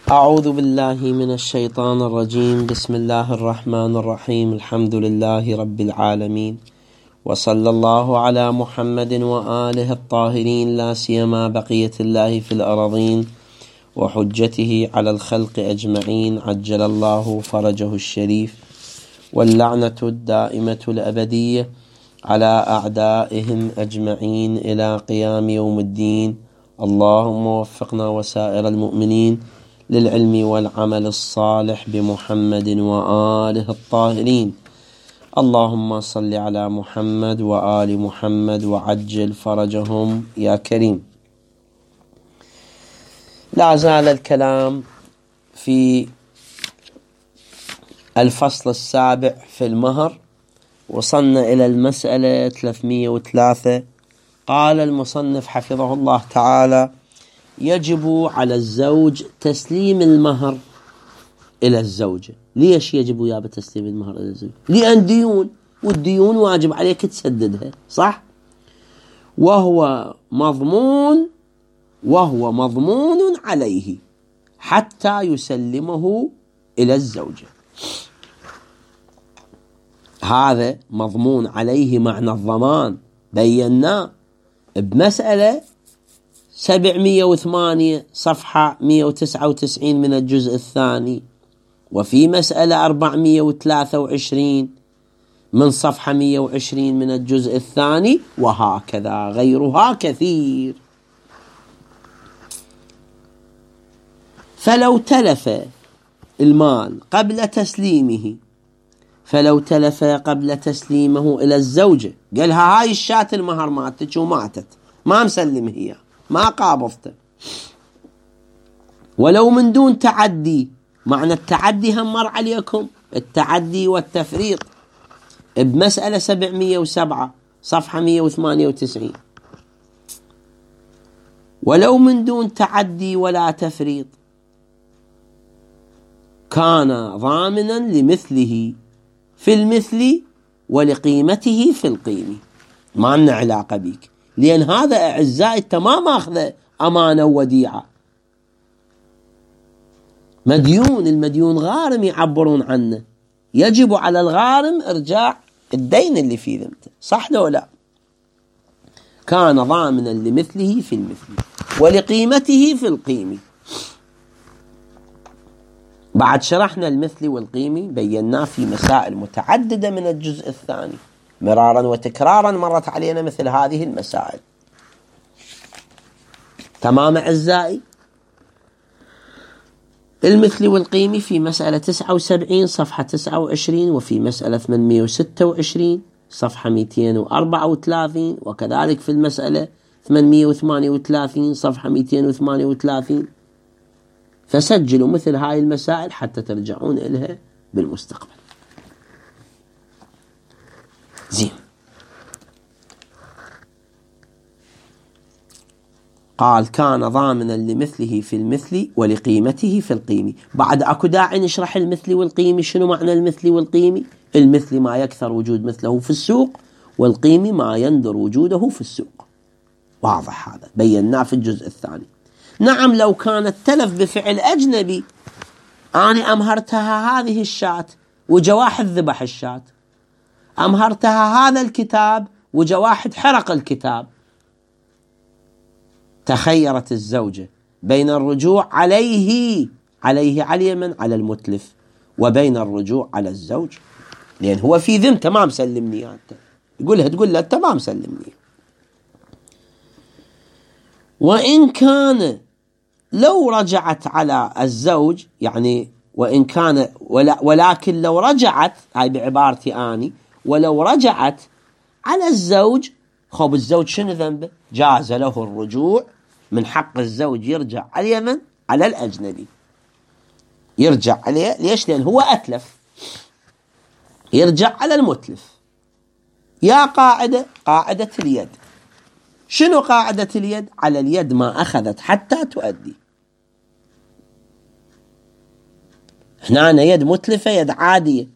أعوذ بالله من الشيطان الرجيم. بسم الله الرحمن الرحيم. الحمد لله رب العالمين، وصلى الله على محمد وآله الطاهرين، لا سيما بقية الله في الأراضين وحجته على الخلق أجمعين، عجل الله فرجه الشريف، واللعنة الدائمة الأبدية على أعدائهم أجمعين إلى قيام يوم الدين. اللهم وفقنا وسائر المؤمنين للعلم والعمل الصالح بمحمد وآله الطاهرين. اللهم صل على محمد وآل محمد وعجل فرجهم يا كريم. لا زال الكلام في الفصل السابع في المهر، وصلنا إلى المسألة 303. قال المصنف حفظه الله تعالى: يجب على الزوج تسليم المهر إلى الزوجة. ليش يجب يا بتسليم المهر إلى الزوجة؟ لأن ديون، والديون واجب عليك تسددها، صح؟ وهو مضمون عليه حتى يسلمه إلى الزوجة. هذا مضمون عليه، معنى الضمان بيناه بمسألة 708 صفحة 199 من الجزء الثاني، وفي مسألة 423 من صفحة 120 من الجزء الثاني، وهكذا غيرها كثير. فلو تلف المال قبل تسليمه إلى الزوجة، قالها هاي الشاة المهر ماتت وماتت، ما مسلم هي، ما قابضته، ولو من دون تعدي. معنى التعدي هم مر عليكم، التعدي والتفريط بمسألة 707 صفحة 198. ولو من دون تعدي ولا تفريط كان ضامنا لمثله في المثل ولقيمته في القيمة. ما لنا علاقة بيك، لأن هذا أعزائي التمام أخذ أمانة وديعة. المديون غارم يعبرون عنه، يجب على الغارم إرجاع الدين اللي في ذمته، صح لو لا؟ كان ضامنا لمثله في المثل ولقيمته في القيمة. بعد شرحنا المثل والقيمة، بيناه في مسائل متعددة من الجزء الثاني، مرارا وتكرارا مرت علينا مثل هذه المسائل. تمام أعزائي؟ المثل والقيمة في مسألة 79 صفحة 29، وفي مسألة 826 صفحة 234، وكذلك في المسألة 838 صفحة 238. فسجلوا مثل هاي المسائل حتى ترجعون إليها بالمستقبل. زين. قال كان ضامنا لمثله في المثل ولقيمته في القيمة. بعد أكو داعي نشرح المثل والقيمة. شنو معنى المثل والقيمة؟ المثل ما يكثر وجود مثله في السوق، والقيمة ما يندر وجوده في السوق. واضح هذا، بيناه في الجزء الثاني. نعم، لو كانت تلف بفعل أجنبي، أنا أمهرتها هذه الشاة وجا واحد ذبح الشاة، أمهرتها هذا الكتاب وجا واحد حرق الكتاب، تخيرت الزوجة بين الرجوع عليه على من؟ على المتلف، وبين الرجوع على الزوج، لأن هو في ذمته ما مسلمني أنت، تقول له أنت ما مسلمني. وإن كان لو رجعت على الزوج، يعني وإن كان ولكن لو رجعت، هاي بعبارتي آني، ولو رجعت على الزوج، خب الزوج شنو ذنبه؟ جاز له الرجوع، من حق الزوج يرجع على من؟ على الأجنبي، يرجع عليه. ليش؟ لأن هو أتلف، يرجع على المتلف. يا قاعدة اليد. شنو قاعدة اليد؟ على اليد ما أخذت حتى تؤدي. هنا يد متلفة، يد عادية،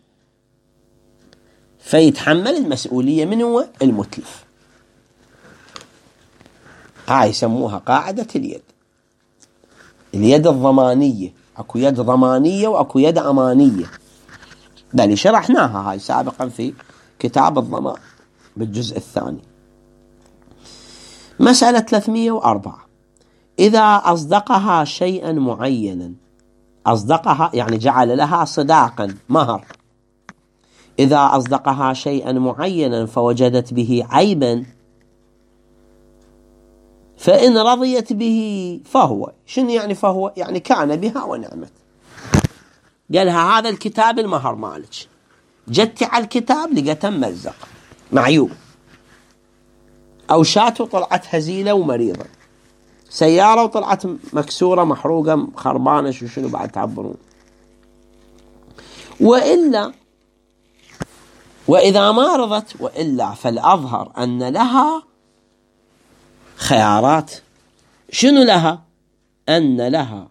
فيتحمل المسؤولية. من هو؟ المتلف. هاي يسموها قاعدة اليد. اليد الضمانية، أكو يد ضمانية وأكو يد أمانية، بل شرحناها هاي سابقا في كتاب الضمان بالجزء الثاني. مسألة 304: إذا أصدقها شيئا معينا، أصدقها يعني جعل لها صداقا مهر، إذا أصدقها شيئا معينا فوجدت به عيبا فإن رضيت به فهو، شنو يعني فهو؟ يعني كان بها ونعمت. قالها هذا الكتاب المهر مالك، جت على الكتاب لقيته ملزق معيوب، أو شاة وطلعت هزيلة ومريضة، سيارة وطلعت مكسورة محروقة خربانة، شنو بعد تعبرون. وإذا ما رضت وإلا فالأظهر أن لها خيارات. شنو لها؟ أن لها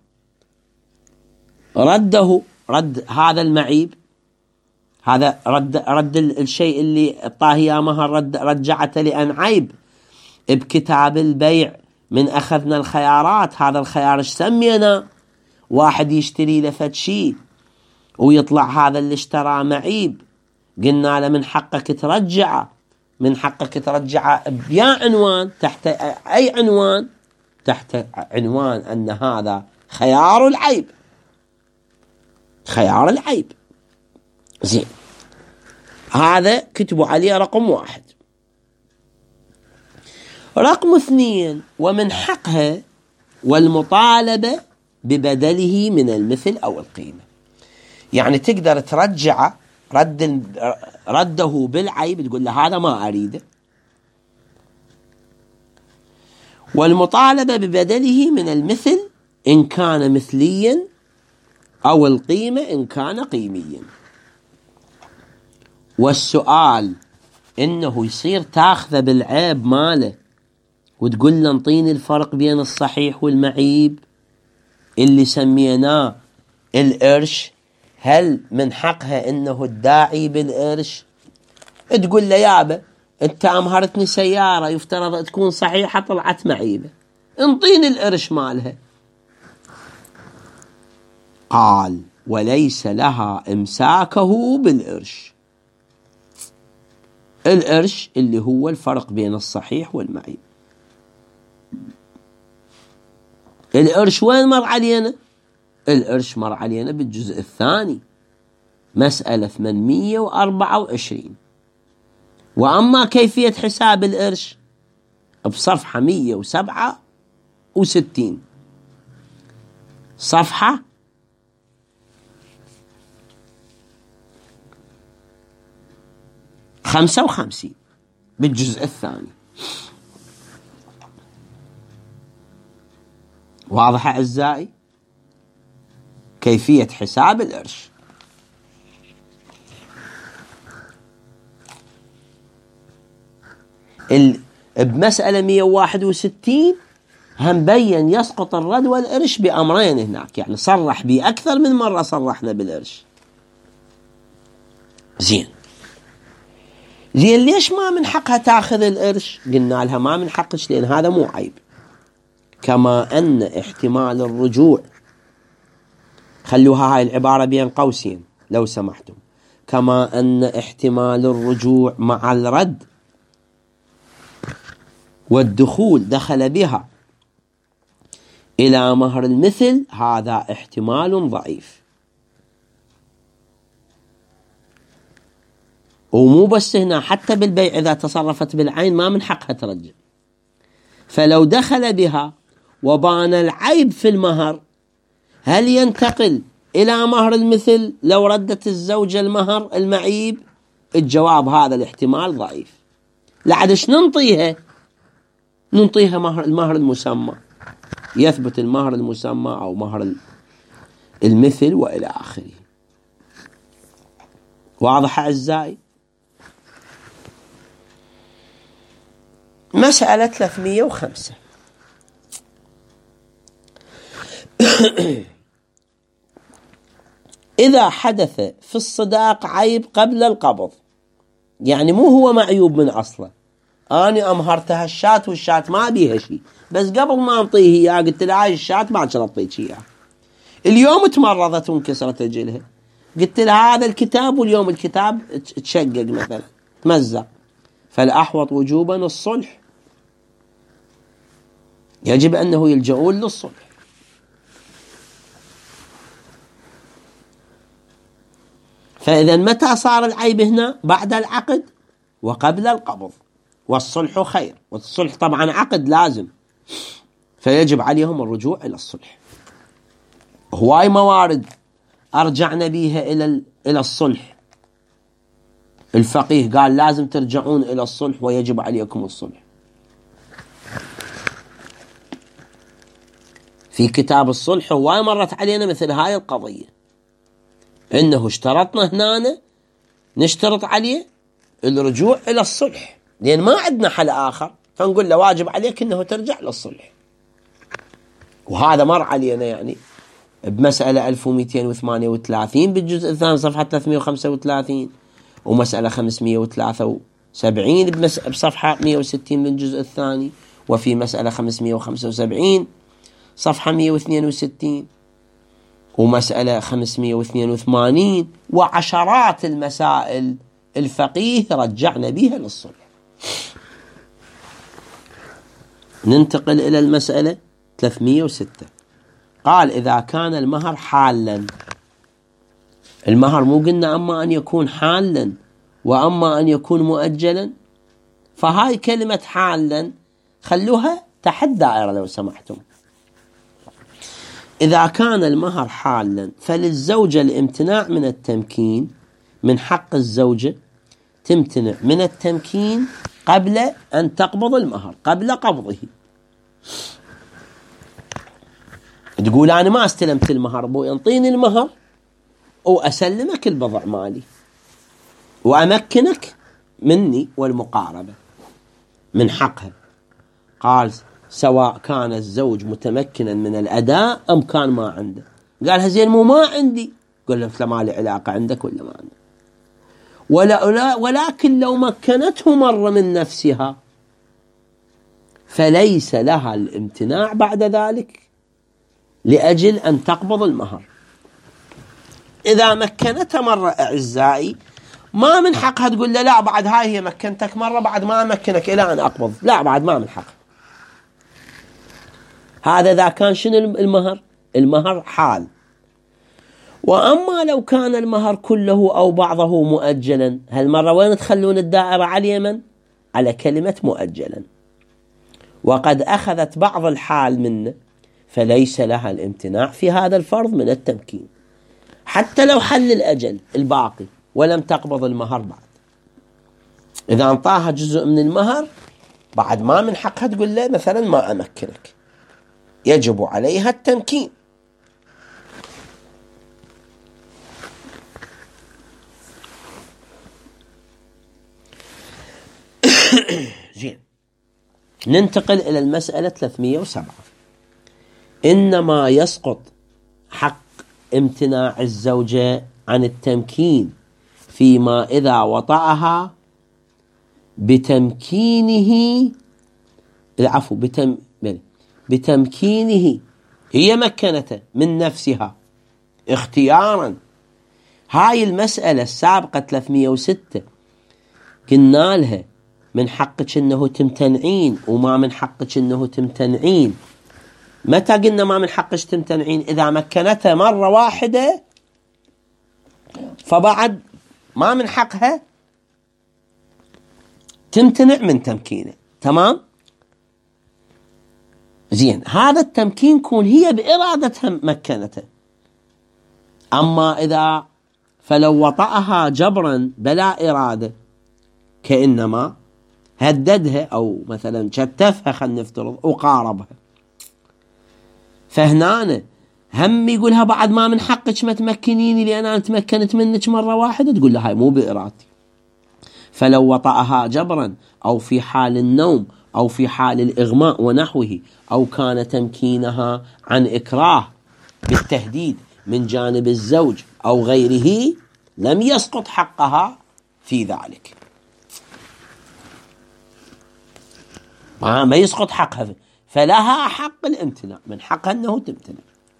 رد هذا المعيب، هذا رد الشيء اللي طاهي مهر، رجعته لأن عيب بكتاب البيع. من أخذنا الخيارات، هذا الخيار ايش سمينا؟ واحد يشتري لفت شيء ويطلع هذا اللي اشتراه معيب، قلنا له من حقك ترجعه، من حقك ترجعه بيا عنوان، تحت أي عنوان؟ تحت عنوان أن هذا خيار العيب، خيار العيب. زين، هذا كتبوا عليه رقم 1. رقم 2: ومن حقها والمطالبة ببدله من المثل أو القيمة، يعني تقدر ترجع رده بالعيب، تقول له هذا ما أريده، والمطالبة ببدله من المثل إن كان مثليا أو القيمة إن كان قيميا. والسؤال إنه يصير تاخذه بالعيب ماله وتقول له انطيني الفرق بين الصحيح والمعيب اللي سميناه القرش، هل من حقها إنه الداعي بالقرش تقول له يابا انت امهرتني سيارة يفترض تكون صحيحة طلعت معيبة، انطيني القرش مالها؟ قال: وليس لها امساكه بالقرش، القرش اللي هو الفرق بين الصحيح والمعيب. القرش وين مر علينا؟ القرش مر علينا بالجزء الثاني، مسألة 824. وأما كيفية حساب القرش بصفحة 167، صفحة 55 بالجزء الثاني. واضح أعزائي كيفية حساب القرش؟ بمسألة 161 هم بين يسقط الرد والقرش بأمرين هناك، يعني صرح به أكثر من مرة، صرحنا بالقرش. زين ليش ما من حقها تاخذ القرش؟ قلنا لها ما من حقش لأن هذا مو عيب. كما أن احتمال الرجوع، خلوها هاي العبارة بين قوسين لو سمحتم، كما أن احتمال الرجوع مع الرد والدخول دخل بها إلى مهر المثل، هذا احتمال ضعيف. ومو بس هنا، حتى بالبيع إذا تصرفت بالعين ما من حقها ترجع. فلو دخل بها وبان العيب في المهر، هل ينتقل إلى مهر المثل لو ردت الزوجة المهر المعيب؟ الجواب هذا الاحتمال ضعيف. لعدش ننطيها المهر المسمى، يثبت المهر المسمى أو مهر المثل وإلى آخره. واضح أعزائي؟ مسألة 305: إذا حدث في الصداق عيب قبل القبض، يعني مو هو معيوب من أصله، أنا أمهرتها الشاة والشاة ما بيها شيء، بس قبل ما أنطيه إياه قلت له هاي الشاة ما كان أعطيك إياها. اليوم تمرضت وانكسرت رجلها، قلت لها هذا الكتاب، واليوم الكتاب تشقق مثلا تمزق، فالأحوط وجوبا الصلح، يجب أنه يلجؤون للصلح. فإذا متى صار العيب هنا؟ بعد العقد وقبل القبض، والصلح خير، والصلح طبعا عقد لازم، فيجب عليهم الرجوع إلى الصلح. هواي موارد أرجعنا بيها إلى الصلح، الفقيه قال لازم ترجعون إلى الصلح ويجب عليكم الصلح. في كتاب الصلح هواي مرت علينا مثل هاي القضية، إنه اشترطنا هنا نشترط عليه الرجوع إلى الصلح، لأن ما عندنا حل آخر، فنقول له واجب عليك إنه ترجع للصلح. وهذا مر علينا يعني بمسألة 1238 بالجزء الثاني صفحة 335، ومسألة 573 بصفحة 160 بالجزء الثاني، وفي مسألة 575 صفحة 162، ومسألة 582، وعشرات المسائل الفقيه رجعنا بها للصلح. ننتقل إلى المسألة 306. قال إذا كان المهر حالا، المهر مو قلنا أما أن يكون حالا وأما أن يكون مؤجلا، فهاي كلمة حالا خلوها تحت دائرة لو سمحتم. إذا كان المهر حالا فللزوجة الامتناع من التمكين، من حق الزوجة تمتنع من التمكين قبل أن تقبض المهر، قبل قبضه. تقول أنا ما استلمت المهر، بو ينطيني المهر وأسلمك البضع مالي وأمكنك مني والمقاربة من حقها. قال سواء كان الزوج متمكنا من الأداء أم كان ما عنده. قالها زين مو ما عندي، قل له ما لي علاقة عندك ولا ما عندك، ولكن لو مكنته مرة من نفسها فليس لها الامتناع بعد ذلك لأجل أن تقبض المهر. إذا مكنتها مرة أعزائي ما من حقها تقول له لا بعد هاي هي مكنتك مرة بعد ما أمكنك إلى أن أقبض، لا بعد ما من حقها. هذا إذا كان شنو المهر؟ المهر حال. وأما لو كان المهر كله أو بعضه مؤجلا، هالمرة وين تخلون الدائرة على اليمن؟ على كلمة مؤجلا. وقد أخذت بعض الحال منه فليس لها الامتناع في هذا الفرض من التمكين، حتى لو حل الأجل الباقي ولم تقبض المهر بعد. إذا انطاها جزء من المهر بعد ما من حقها تقول له مثلا ما أمكنك، يجب عليها التمكين. زين، ننتقل إلى المسألة 307. إنما يسقط حق امتناع الزوجة عن التمكين فيما إذا وطأها بتمكينه، العفو بتمكينه، هي مكنته من نفسها اختيارا. هاي المسألة السابقة 306 قلنا لها من حقك انه تمتنعين وما من حقك انه تمتنعين. متى قلنا ما من حقك تمتنعين؟ اذا مكنتها مرة واحدة فبعد ما من حقها تمتنع من تمكينه. تمام؟ زين، هذا التمكين كون هي بإرادتها مكنته. أما إذا فلو وطأها جبرا بلا إرادة، كإنما هددها أو مثلا شتفها خلينا نفترض وقاربها، فهنا هم يقولها بعد ما من حقك ما تمكنيني لأن أنا تمكنت منك مرة واحدة، تقول لها هاي مو بإرادتي. فلو وطأها جبرا أو في حال النوم أو في حال الإغماء ونحوه، أو كان تمكينها عن إكراه بالتهديد من جانب الزوج أو غيره، لم يسقط حقها في ذلك. ما يسقط حقها، فلها حق الامتناع، من حقها أنه تمتنع.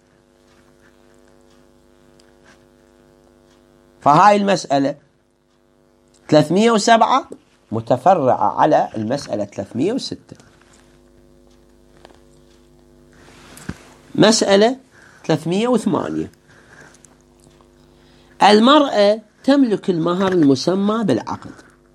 فهاي المسألة 307 متفرعة على المسألة 306. مسألة 308: المرأة تملك المهر المسمى بالعقد.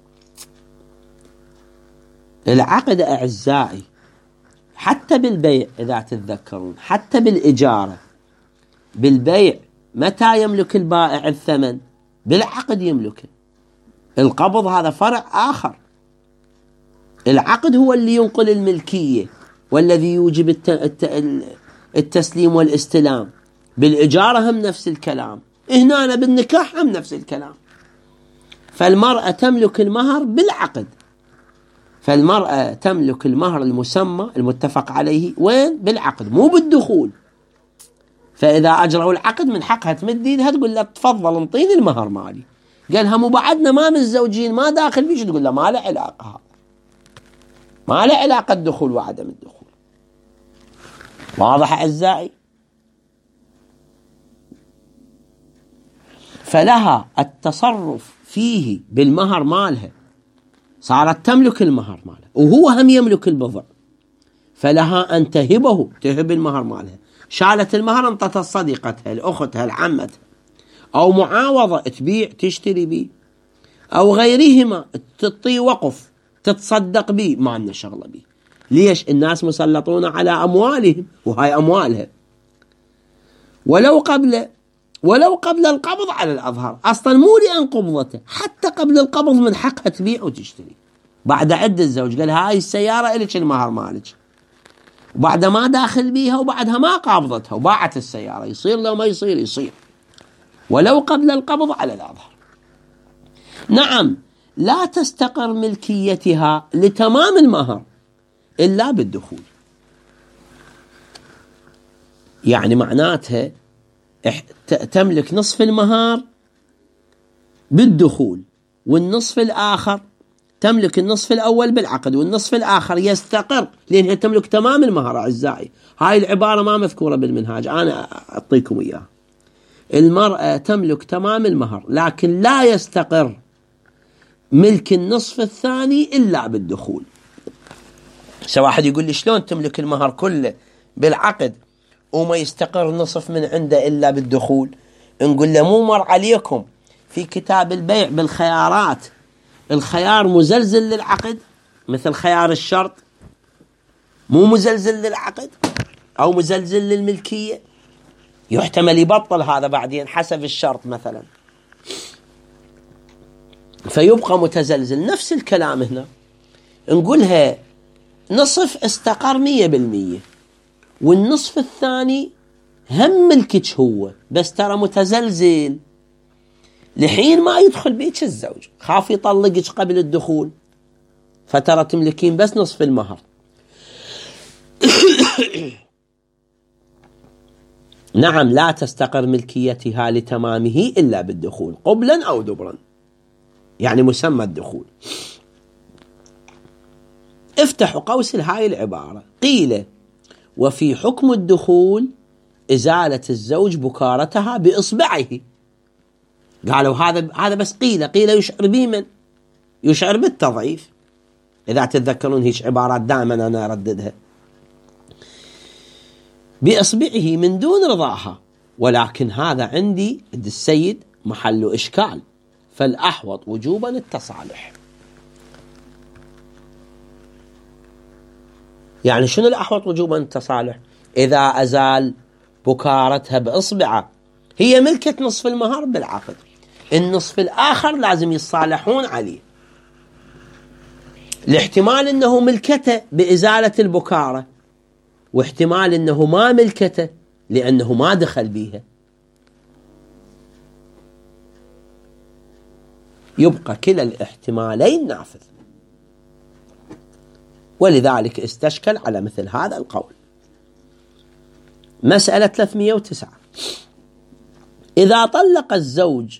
العقد أعزائي حتى بالبيع، إذا تتذكرون، حتى بالإجارة، بالبيع متى يملك البائع الثمن؟ بالعقد يملكه. القبض هذا فرع آخر. العقد هو اللي ينقل الملكية والذي يوجب التسليم والاستلام. بالإجارة هم نفس الكلام، هنا بالنكاح هم نفس الكلام. فالمرأة تملك المهر بالعقد. فالمرأة تملك المهر المسمى المتفق عليه وين؟ بالعقد، مو بالدخول. فإذا أجروا العقد من حقها تمد ايدها تقول له تفضل انطيني المهر مالي. قالها مو بعدنا ما متزوجين ما داخل بيش، تقول له ما له علاقة، هذا ما له علاقة الدخول وعدم الدخول. واضح أعزائي؟ فلها التصرف فيه بالمهر مالها، صارت تملك المهر مالها وهو هم يملك البضع، فلها أن تهبه، تهب المهر مالها. شالت المهر انطت صديقتها، لأختها، لعمتها، أو معاوضة تبيع تشتري به، أو غيرهما تعطي وقف تتصدق به، ما عندنا شغلة به. ليش؟ الناس مسلطون على أموالهم وهاي أموالها. ولو قبل القبض على الأظهر، أصلا مو لأن قبضته، حتى قبل القبض من حقها تبيع وتشتري. بعد عد الزوج قال هاي السيارة إلك المهر مالك، وبعد ما داخل بيها وبعدها ما قابضتها وباعت السيارة، يصير لو ما يصير؟ يصير، ولو قبل القبض على الأظهر. نعم، لا تستقر ملكيتها لتمام المهر إلا بالدخول. يعني معناتها تملك نصف المهر بالدخول، والنصف الآخر تملك النصف الأول بالعقد، والنصف الآخر يستقر لأنها تملك تمام المهر. أعزائي هاي العبارة ما مذكورة بالمنهاج، أنا أعطيكم إياها. المرأة تملك تمام المهر لكن لا يستقر ملك النصف الثاني إلا بالدخول. واحد يقول لي شلون تملك المهر كله بالعقد وما يستقر نصف من عنده إلا بالدخول؟ نقول له مو مر عليكم في كتاب البيع بالخيارات الخيار مزلزل للعقد مثل خيار الشرط، مو مزلزل للعقد أو مزلزل للملكية، يحتمل يبطل هذا بعدين حسب الشرط مثلا، فيبقى متزلزل. نفس الكلام هنا نقولها نصف استقر 100%، والنصف الثاني هم ملكك هو، بس ترى متزلزل لحين ما يدخل بيك الزوج، خاف يطلقك قبل الدخول، فترى تملكين بس نصف المهر. نعم، لا تستقر ملكيتها لتمامه إلا بالدخول قبلا أو دبرا، يعني مسمى الدخول. افتحوا قوس هاي العبارة. قيل وفي حكم الدخول إزالة الزوج بكارتها بإصبعه. قالوا هذا بس قيل يشعر بمن؟ يشعر بالتضعيف. إذا تتذكرون هيك عبارات دائما أنا أرددها. بإصبعه من دون رضاها، ولكن هذا عندي عند السيد محل إشكال، فالأحوط وجوبا التصالح. يعني شنو الأحوط وجوبا التصالح؟ إذا أزال بكارتها بإصبعه، هي ملكة نصف المهر بالعقد، النصف الآخر لازم يتصالحون عليه، الاحتمال أنه ملكته بإزالة البكارة، واحتمال أنه ما ملكته لأنه ما دخل بيها. يبقى كلا الاحتمالين نافذ، ولذلك استشكل على مثل هذا القول. مسألة 309: إذا طلق الزوج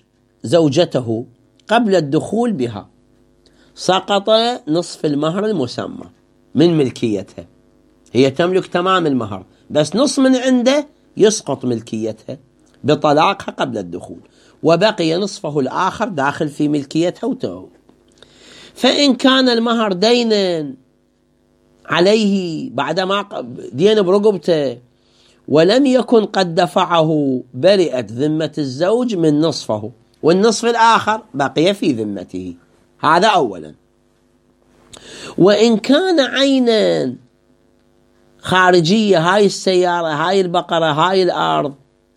زوجته قبل الدخول بها سقط نصف المهر المسمى. من ملكيتها، هي تملك تمام المهر بس نص من عنده يسقط ملكيتها بطلاقها قبل الدخول، وبقي نصفه الآخر داخل في ملكيتها وتو. فإن كان المهر دينا عليه بعدما دين برقبته ولم يكن قد دفعه، برئت ذمة الزوج من نصفه، والنصف الآخر بقي في ذمته. هذا أولا. وإن كان عينا خارجية، هاي السيارة، هاي البقرة، هاي الأرض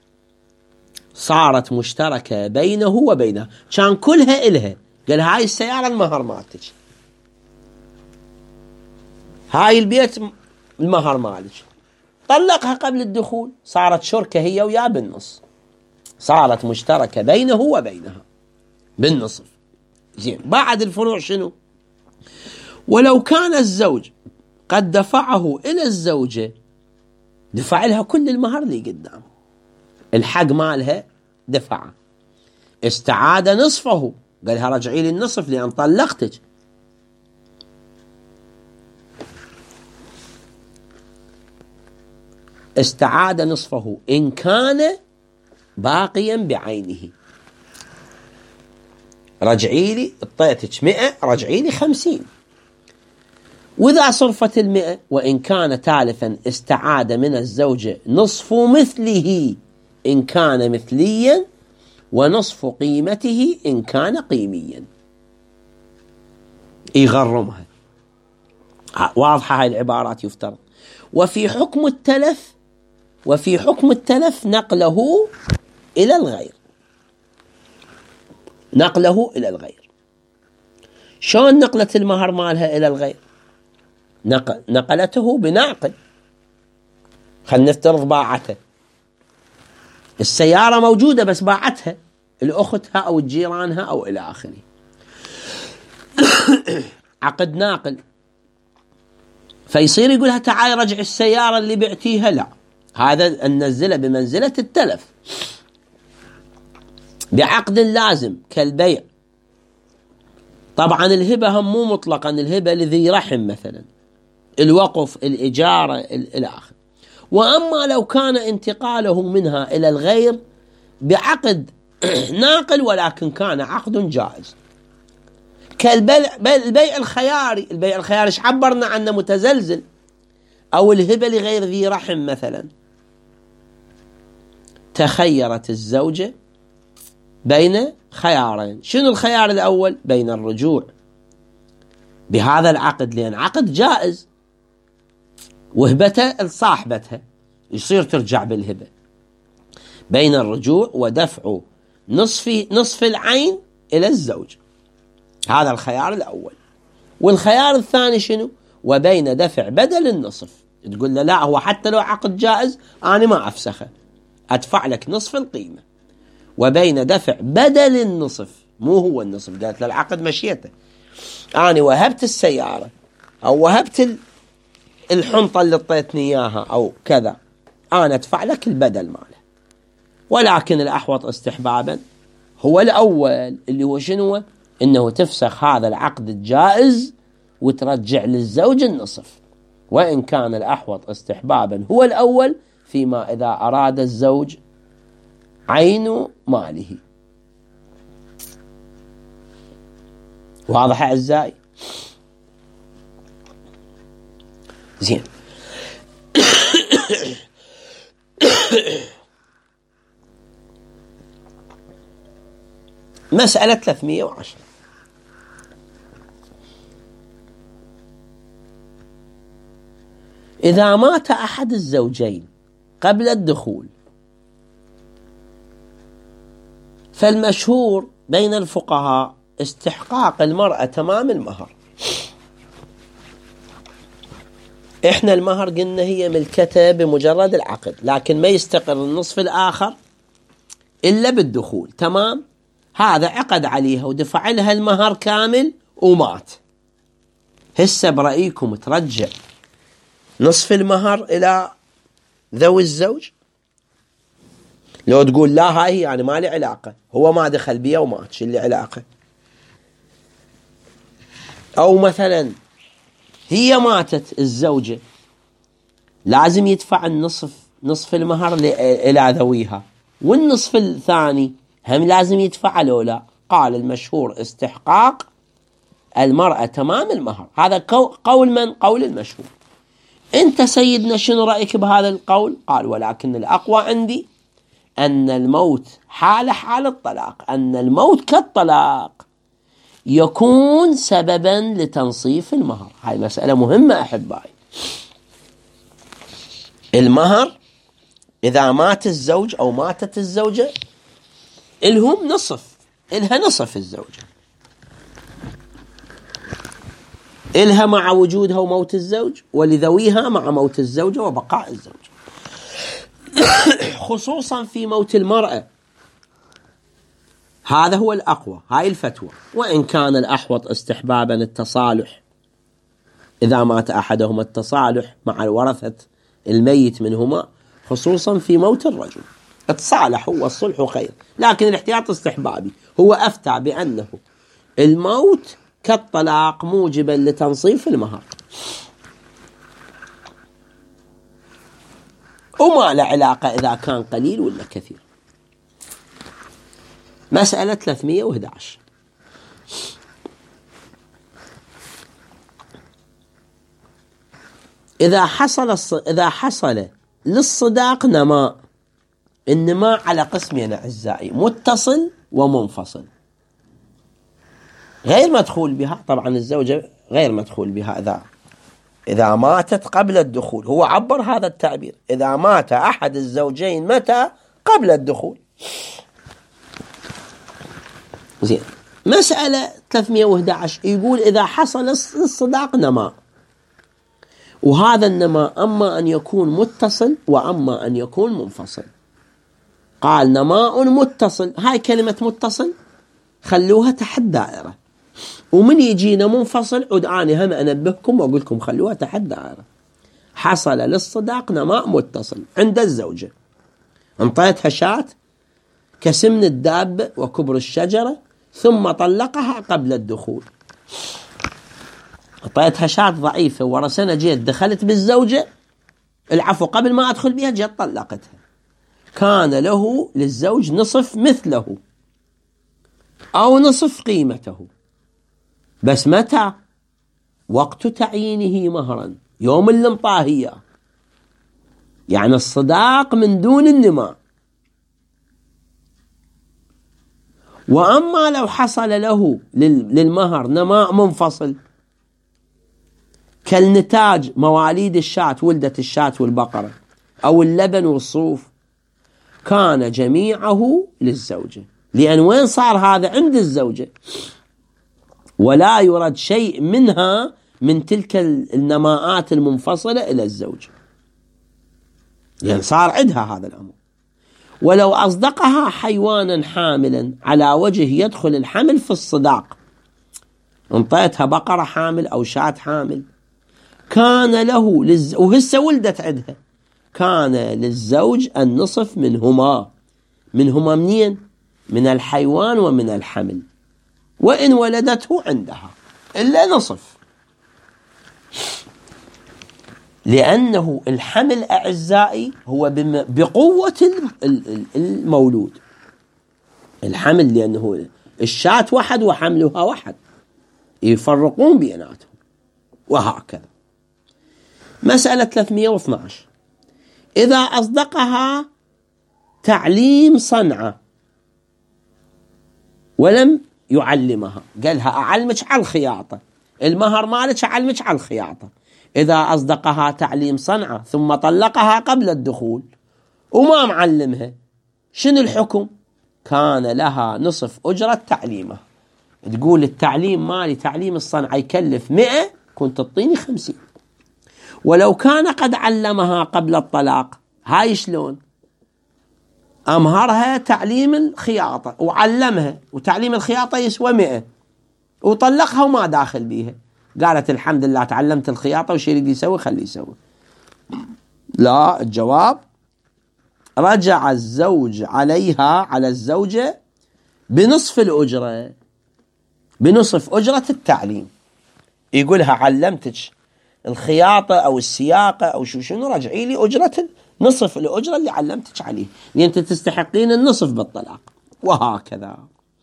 صارت مشتركة بينه وبينها، كان كلها إلها، قال هاي السيارة المهر مالتك، هاي البيت المهر مالك، طلقها قبل الدخول، صارت شركة هي وياه بالنص، صارت مشتركة بينه وبينها بالنصف. زين، بعد الفروع شنو؟ ولو كان الزوج قد دفعه إلى الزوجة، دفع لها كل المهر اللي قدام، الحق مالها دفعه، استعاد نصفه، قالها رجعي لي النصف لأن طلقتك. استعاد نصفه إن كان باقيا بعينه، رجعي لي، اعطيتك 100 رجعي لي 50. وإذا صرفت 100 وإن كان تالفا استعاد من الزوجة نصف مثله إن كان مثليا، ونصف قيمته إن كان قيميا. يغرمها. واضحة هاي العبارات يفترض. وفي حكم التلف نقله إلى الغير. نقله إلى الغير. شلون نقلت المهر مالها إلى الغير؟ نقلته بناقل. خلينا نفترض باعته، السيارة موجودة بس باعتها لأختها أو جيرانها أو إلى آخره. عقد ناقل، فيصير يقولها تعالي رجع السيارة اللي بعتيها، لا، هذا ننزله بمنزلة التلف بعقد لازم كالبيع. طبعا الهبة هم مو مطلقا، الهبة لذي رحم مثلا، الوقف، الإجارة إلى آخره. وأما لو كان انتقاله منها إلى الغير بعقد ناقل ولكن كان عقد جائز كالبيع الخياري. البيع الخياري ايش عبرنا عنه؟ متزلزل. أو الهبة لغير ذي رحم مثلا. تخيرت الزوجة بين خيارين. شنو الخيار الأول؟ بين الرجوع بهذا العقد لأن عقد جائز وهبتها لصاحبتها، يصير ترجع بالهبة، بين الرجوع ودفع نصف العين إلى الزوج. هذا الخيار الأول. والخيار الثاني شنو؟ وبين دفع بدل النصف. تقول له لا، هو حتى لو عقد جائز أنا ما أفسخه، أدفع لك نصف القيمة. وبين دفع بدل النصف، مو هو النصف. قالت له العقد مشيته، أنا وهبت السيارة أو وهبت الحنطة اللي اعطيتني إياها أو كذا، أنا أدفع لك البدل ماله. ولكن الأحوط استحبابا هو الأول، اللي هو شنو؟ إنه تفسخ هذا العقد الجائز وترجع للزوج النصف. وإن كان الأحوط استحبابا هو الأول، فيما إذا أراد الزوج عين ماله. واضح أعزائي؟ زين. مسألة 310. إذا مات أحد الزوجين قبل الدخول، فالمشهور بين الفقهاء استحقاق المرأة تمام المهر. إحنا المهر قلنا هي ملكته بمجرد العقد، لكن ما يستقر النصف الآخر إلا بالدخول. تمام؟ هذا عقد عليها ودفع لها المهر كامل ومات. هسه برأيكم ترجع نصف المهر إلى ذوي الزوج؟ لو تقول لا، هاي يعني ما لي علاقة، هو ما دخل بيها ومات، شو اللي علاقة؟ أو مثلا هي ماتت الزوجة، لازم يدفع نصف المهر إلى ذويها، والنصف الثاني هم لازم يدفع لو لا. قال المشهور استحقاق المرأة تمام المهر. هذا قول من؟ قول المشهور. انت سيدنا شنو رأيك بهذا القول؟ قال ولكن الأقوى عندي أن الموت حال الطلاق، أن الموت كالطلاق يكون سببا لتنصيف المهر. هاي مسألة مهمة أحبائي. المهر إذا مات الزوج أو ماتت الزوجة إلهم نصف، إلها نصف الزوجة، إلها مع وجودها وموت الزوج، ولذويها مع موت الزوجة وبقاء الزوج. خصوصا في موت المرأة، هذا هو الأقوى، هاي الفتوى. وإن كان الأحوط استحبابا التصالح، إذا مات أحدهما التصالح مع الورثة الميت منهما، خصوصا في موت الرجل التصالح هو الصلح خير، لكن الاحتياط استحبابي. هو أفتى بأنه الموت كالطلاق موجبا لتنصيف المهر، وما له علاقة إذا كان قليل ولا كثير. مسألة 311. إذا حصل للصداق نماء، النماء على قسمين أعزائي: متصل ومنفصل. غير مدخول بها، طبعا الزوجة غير مدخول بها إذا ماتت قبل الدخول. هو عبر هذا التعبير: إذا مات أحد الزوجين متى؟ قبل الدخول. زين. مسألة 311 يقول إذا حصل الصداق نماء، وهذا النماء أما أن يكون متصل وأما أن يكون منفصل. قال نماء متصل. هاي كلمة متصل خلوها تحت دائرة، ومن يجينا منفصل عد أنا هم أنبهكم وأقول لكم خلوها تحت دائرة. حصل للصداق نماء متصل عند الزوجة، انطيتها شاة كسمن الدابة وكبر الشجرة، ثم طلقها قبل الدخول. انطيتها شاة ضعيفة، ورا سنة جيت دخلت بالزوجة، العفو قبل ما أدخل بها جيت طلقتها، كان له للزوج نصف مثله أو نصف قيمته، بس متى؟ وقت تعيينه مهرا، يوم اللي انطاه، يعني الصداق من دون النماء. وأما لو حصل له للمهر نماء منفصل كالنتاج، مواليد الشاة، ولدة الشاة والبقرة، أو اللبن والصوف، كان جميعه للزوجة، لأن وين صار هذا؟ عند الزوجة، ولا يرد شيء منها من تلك النماءات المنفصلة إلى الزوج، يعني صار عندها هذا الأمر. ولو أصدقها حيوانا حاملا على وجه يدخل الحمل في الصداق، انطيتها بقرة حامل أو شاة حامل، كان له وهسه ولدت عندها، كان للزوج النصف منهما منين؟ من الحيوان ومن الحمل، وإن ولدته عندها إلا نصف. لأنه الحمل أعزائي هو بقوة المولود، الحمل، لأنه الشاة واحد وحملها واحد، يفرقون بيناتهم، وهكذا. مسألة 312 إذا أصدقها تعليم صنعة ولم يعلمها، قالها أعلمك على الخياطة، المهر مالك أعلمك على الخياطة. إذا أصدقها تعليم صنعة ثم طلقها قبل الدخول وما معلمها، شنو الحكم؟ كان لها نصف أجرة تعليمه. تقول التعليم مالي تعليم الصنعة يكلف 100، كنت تعطيني 50. ولو كان قد علمها قبل الطلاق، هاي شلون؟ أمهرها تعليم الخياطة وعلمها، وتعليم الخياطة يسوى 100، وطلقها وما داخل بيها، قالت الحمد لله تعلمت الخياطة وش يريد يسوي خليه يسوي. لا، الجواب رجع الزوج عليها، على الزوجة، بنصف الأجرة، بنصف أجرة التعليم. يقولها علمتك الخياطة أو السياقة أو شنو، رجعي لي أجرة نصف الأجرة اللي علمتك عليه، لأن أنت تستحقين النصف بالطلاق. وهكذا.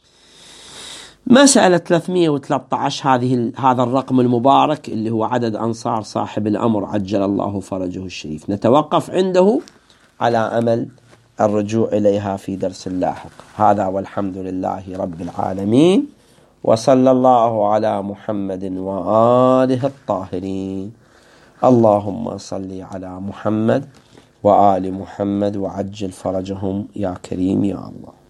مسألة 313 هذا الرقم المبارك اللي هو عدد أنصار صاحب الأمر عجل الله فرجه الشريف، نتوقف عنده على أمل الرجوع إليها في درس لاحق. هذا والحمد لله رب العالمين، وصلى الله على محمد وآله الطاهرين. اللهم صل على محمد وآل محمد وعجل فرجهم يا كريم يا الله.